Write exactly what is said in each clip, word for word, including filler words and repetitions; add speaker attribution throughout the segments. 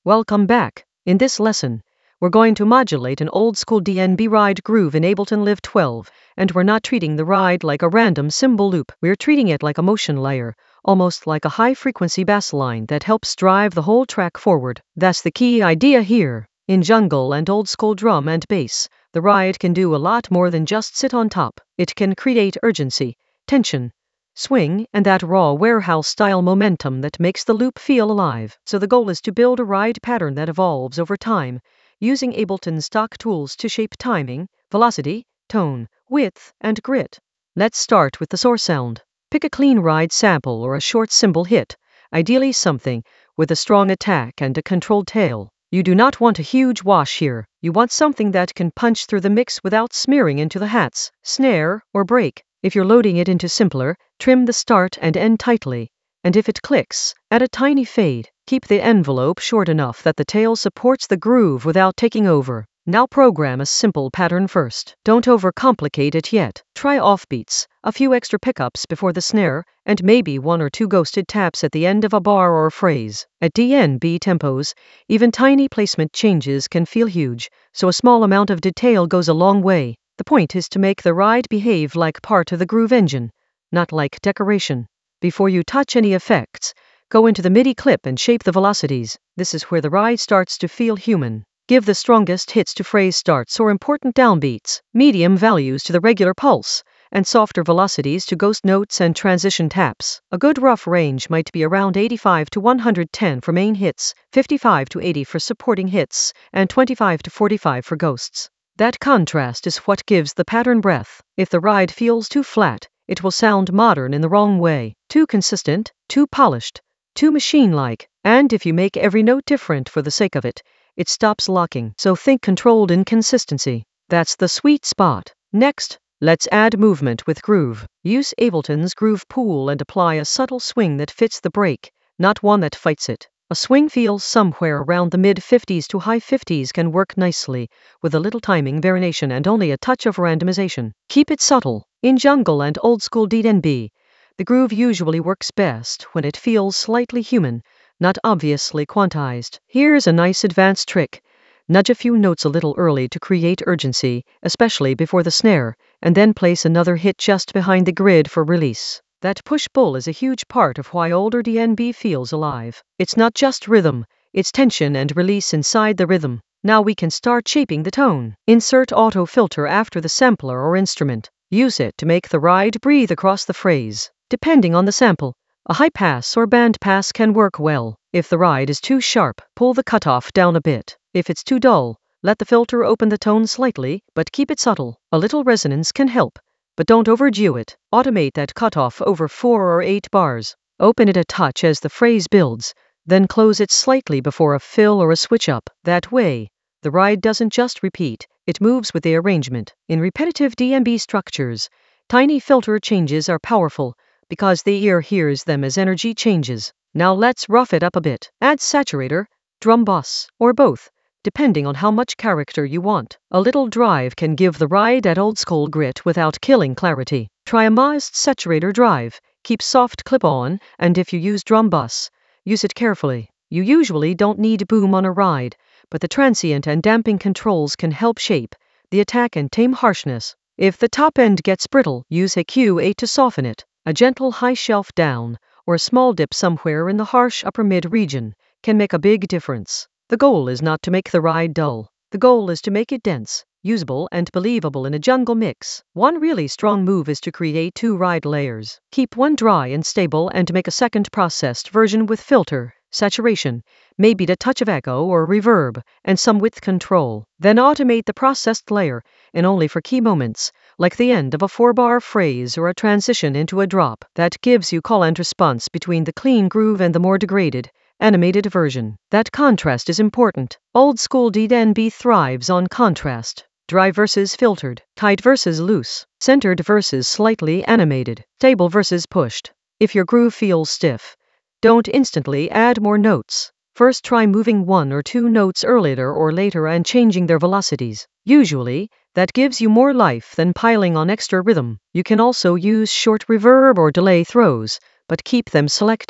Speaker 1: Welcome back. In this lesson, we're going to modulate an old-school D N B ride groove in Ableton Live twelve, and we're not treating the ride like a random cymbal loop. We're treating it like a motion layer, almost like a high-frequency bass line that helps drive the whole track forward. That's the key idea here. In jungle and old-school drum and bass, the ride can do a lot more than just sit on top. It can create urgency, tension, swing, and that raw warehouse-style momentum that makes the loop feel alive. So the goal is to build a ride pattern that evolves over time, using Ableton's stock tools to shape timing, velocity, tone, width, and grit. Let's start with the source sound. Pick a clean ride sample or a short cymbal hit, ideally something with a strong attack and a controlled tail. You do not want a huge wash here. You want something that can punch through the mix without smearing into the hats, snare, or break. If you're loading it into simpler, trim the start and end tightly, and if it clicks, add a tiny fade. Keep the envelope short enough that the tail supports the groove without taking over. Now program a simple pattern first. Don't overcomplicate it yet. Try offbeats, a few extra pickups before the snare, and maybe one or two ghosted taps at the end of a bar or phrase. At D N B tempos, even tiny placement changes can feel huge, so a small amount of detail goes a long way. The point is to make the ride behave like part of the groove engine, not like decoration. Before you touch any effects, go into the MIDI clip and shape the velocities. This is where the ride starts to feel human. Give the strongest hits to phrase starts or important downbeats, medium values to the regular pulse, and softer velocities to ghost notes and transition taps. A good rough range might be around eighty-five to one hundred ten for main hits, fifty-five to eighty for supporting hits, and twenty-five to forty-five for ghosts. That contrast is what gives the pattern breath. If the ride feels too flat, it will sound modern in the wrong way, too consistent, too polished, too machine-like, and if you make every note different for the sake of it, it stops locking. So think controlled inconsistency. That's the sweet spot. Next, let's add movement with groove. Use Ableton's Groove Pool and apply a subtle swing that fits the break, not one that fights it. A swing feel somewhere around the mid fifties to high fifties can work nicely, with a little timing variation and only a touch of randomization. Keep it subtle. In jungle and old-school D N B, the groove usually works best when it feels slightly human, not obviously quantized. Here's a nice advanced trick. Nudge a few notes a little early to create urgency, especially before the snare, and then place another hit just behind the grid for release. That push-pull is a huge part of why older D N B feels alive. It's not just rhythm, it's tension and release inside the rhythm. Now we can start shaping the tone. Insert auto filter after the sampler or instrument. Use it to make the ride breathe across the phrase. Depending on the sample, a high pass or band pass can work well. If the ride is too sharp, pull the cutoff down a bit. If it's too dull, let the filter open the tone slightly, but keep it subtle. A little resonance can help, but don't overdo it. Automate that cutoff over four or eight bars. Open it a touch as the phrase builds, then close it slightly before a fill or a switch up. That way, the ride doesn't just repeat, it moves with the arrangement. In repetitive D N B structures, tiny filter changes are powerful because the ear hears them as energy changes. Now let's rough it up a bit. Add saturator, drum bus, or both, depending on how much character you want. A little drive can give the ride that old-school grit without killing clarity. Try a modest saturator drive, keep soft clip on, and if you use drum bus, use it carefully. You usually don't need boom on a ride, but the transient and damping controls can help shape the attack and tame harshness. If the top end gets brittle, use a Q eight to soften it. A gentle high shelf down, or a small dip somewhere in the harsh upper mid region, can make a big difference. The goal is not to make the ride dull. The goal is to make it dense, usable, and believable in a jungle mix. One really strong move is to create two ride layers. Keep one dry and stable and make a second processed version with filter, saturation, maybe a touch of echo or reverb, and some width control. Then automate the processed layer, and only for key moments, like the end of a four-bar phrase or a transition into a drop. That gives you call and response between the clean groove and the more degraded, animated version. That contrast is important. Old-school D N B thrives on contrast. Dry versus filtered, tight versus loose, centered versus slightly animated, stable versus pushed. If your groove feels stiff, don't instantly add more notes. First try moving one or two notes earlier or later and changing their velocities. Usually, that gives you more life than piling on extra rhythm. You can also use short reverb or delay throws, but keep them selective.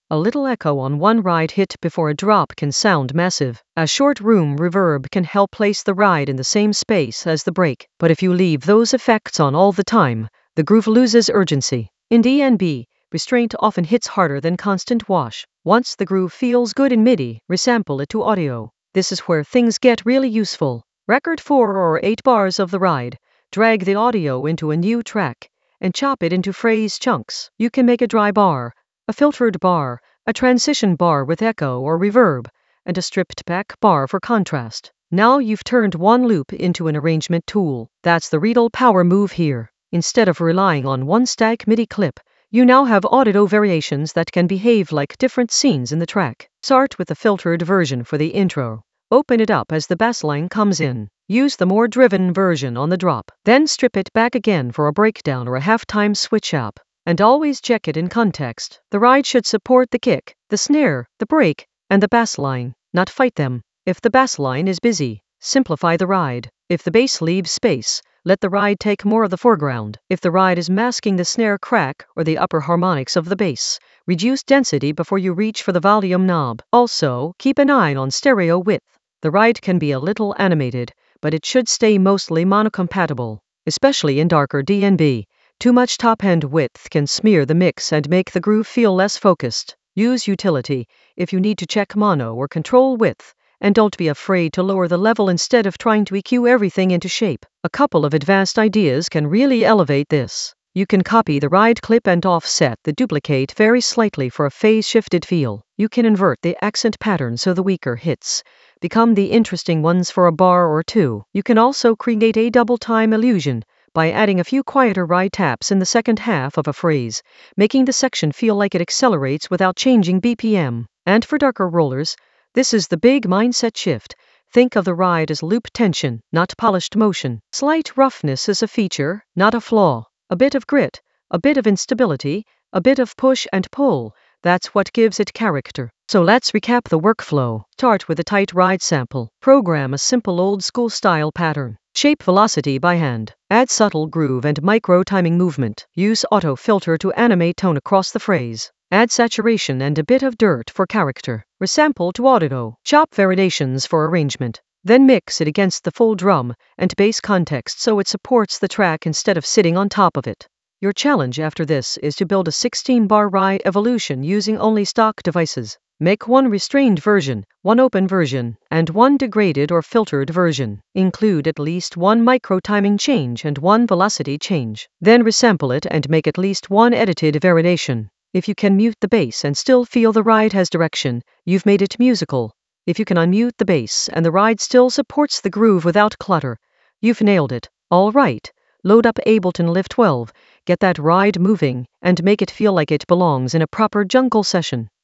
Speaker 1: A little echo on one ride hit before a drop can sound massive. A short room reverb can help place the ride in the same space as the brake, but if you leave those effects on all the time, the groove loses urgency. In D N B, restraint often hits harder than constant wash. Once the groove feels good in MIDI, resample it to audio. This is where things get really useful. Record four or eight bars of the ride, drag the audio into a new track, and chop it into phrase chunks. You can make a dry bar, a filtered bar, a transition bar with echo or reverb, and a stripped back bar for contrast. Now you've turned one loop into an arrangement tool. That's the real power move here. Instead of relying on one static MIDI clip, you now have audio variations that can behave like different scenes in the track. Start with the filtered version for the intro. Open it up as the bassline comes in. Use the more driven version on the drop. Then strip it back again for a breakdown or a halftime switch up. And always check it in context. The ride should support the kick, the snare, the break, and the bassline, not fight them. If the bassline is busy, simplify the ride. If the bass leaves space, let the ride take more of the foreground. If the ride is masking the snare crack or the upper harmonics of the bass, reduce density before you reach for the volume knob. Also, keep an eye on stereo width. The ride can be a little animated, but it should stay mostly monocompatible, especially in darker D N B. Too much top-end width can smear the mix and make the groove feel less focused. Use utility if you need to check mono or control width, and don't be afraid to lower the level instead of trying to E Q everything into shape. A couple of advanced ideas can really elevate this. You can copy the ride clip and offset the duplicate very slightly for a phase-shifted feel. You can invert the accent pattern so the weaker hits become the interesting ones for a bar or two. You can also create a double-time illusion by adding a few quieter ride taps in the second half of a phrase, making the section feel like it accelerates without changing B P M. And for darker rollers, this is the big mindset shift. Think of the ride as loop tension, not polished motion. Slight roughness is a feature, not a flaw. A bit of grit, a bit of instability, a bit of push and pull, that's what gives it character. So let's recap the workflow. Start with a tight ride sample. Program a simple old-school style pattern. Shape velocity by hand. Add subtle groove and micro-timing movement. Use auto filter to animate tone across the phrase. Add saturation and a bit of dirt for character. Resample to audio. Chop variations for arrangement. Then mix it against the full drum and bass context so it supports the track instead of sitting on top of it. Your challenge after this is to build a sixteen bar ride evolution using only stock devices. Make one restrained version, one open version, and one degraded or filtered version. Include at least one micro-timing change and one velocity change. Then resample it and make at least one edited variation. If you can mute the bass and still feel the ride has direction, you've made it musical. If you can unmute the bass and the ride still supports the groove without clutter, you've nailed it. All right, load up Ableton Live twelve, get that ride moving, and make it feel like it belongs in a proper jungle session.